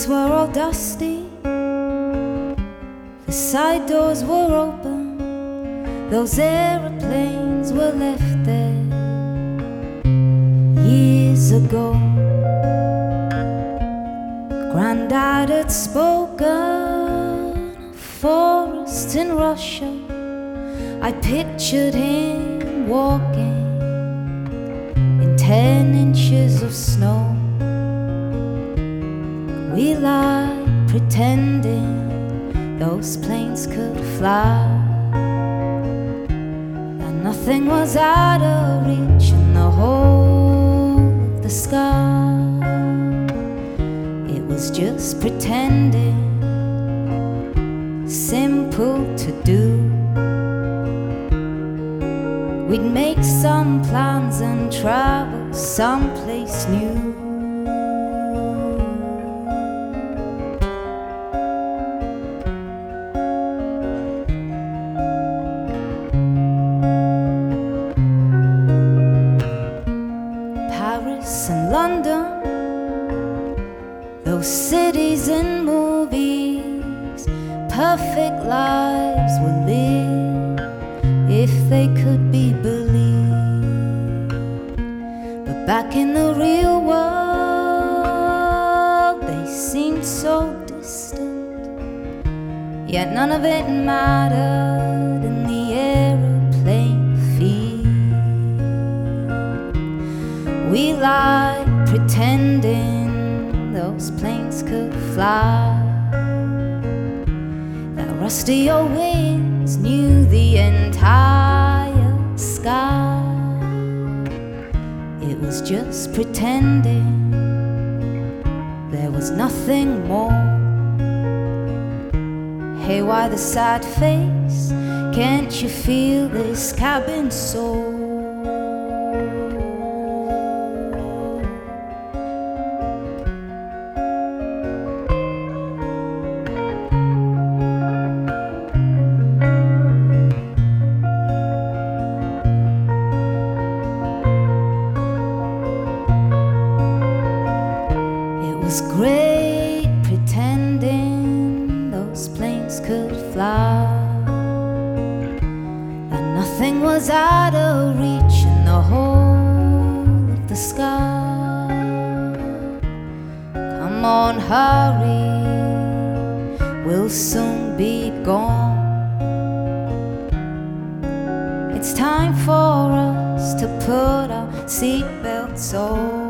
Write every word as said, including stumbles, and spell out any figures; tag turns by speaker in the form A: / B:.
A: were all dusty, the side doors were open, those aeroplanes were left there years ago. Granddad had spoken of forests in Russia. I pictured him walking in ten inches of snow. We lied pretending those planes could fly, and nothing was out of reach in the whole of the sky. It was just pretending, simple to do. We'd make some plans and travel someplace new. Paris and London, those cities in movies, perfect lives were lived if they could be believed. But back in the real world, they seemed so distant, yet none of it mattered in the aeroplane field. We lied pretending those planes could fly, that rusty old wings knew the entire sky. It was just pretending, there was nothing more. Hey, why the sad face? Can't you feel this cabin sore? It was great pretending those planes could fly, and nothing was out of reach in the whole of the sky. Come on, hurry, we'll soon be gone. It's time for us to put our seatbelts on.